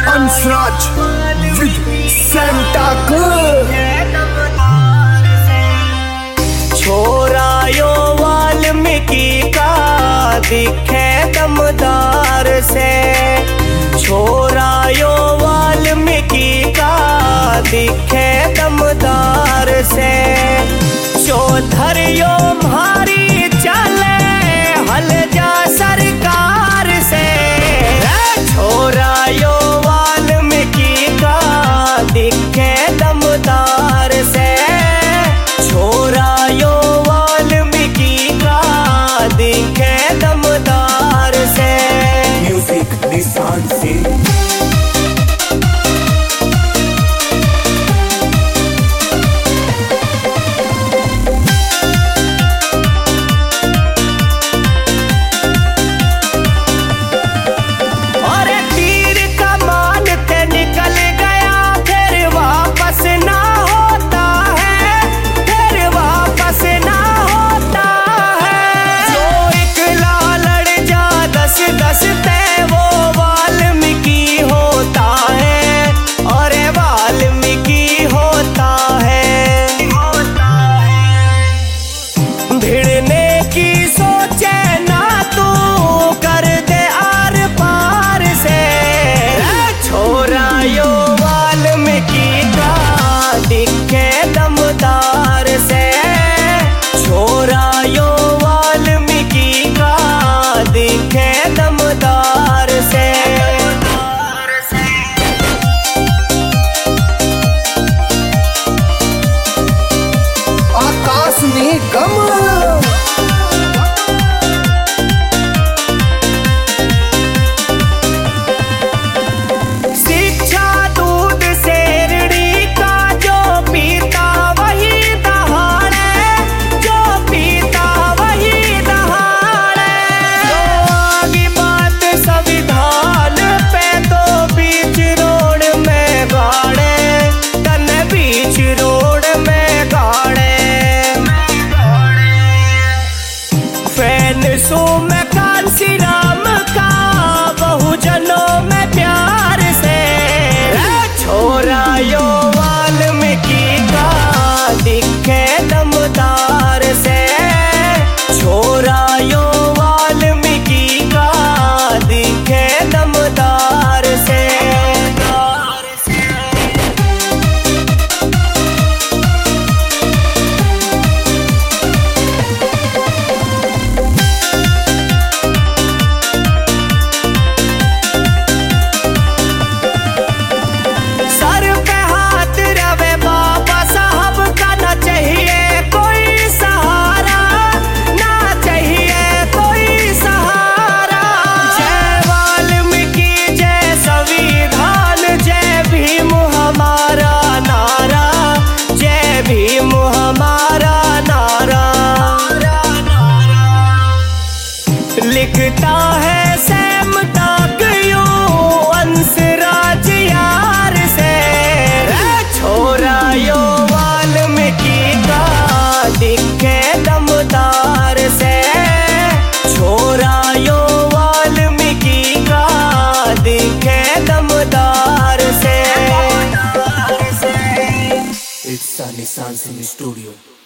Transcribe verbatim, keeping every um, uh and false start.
Ansraj with Santa Claus. छोरा यो वाल्मीकि का दिखे दमदार से, छोरा यो वाल्मीकि का दिखे दमदार से। चौधर यो भारी चले हल जा सरकार से, छोरा यो वाल्मीकि का दिखे दमदार से, छोरा यो वाल्मीकि का दिखे दमदार से। Music निशान से सो मैं कांसी राम का बहुजनों में प्यार से, छोरा यो वाल्मीकि का दिखे दमदार से, छोरा यो वाल्मीकि का दिखे दमदार से। लिखता है सैम तक यू अंसराज यार से, छोरा यो वाल्मीकि का दिखे दमदार से, छोरा यो वाल्मीकि का दिखे दमदार से। It's Sunny Sansin Studio.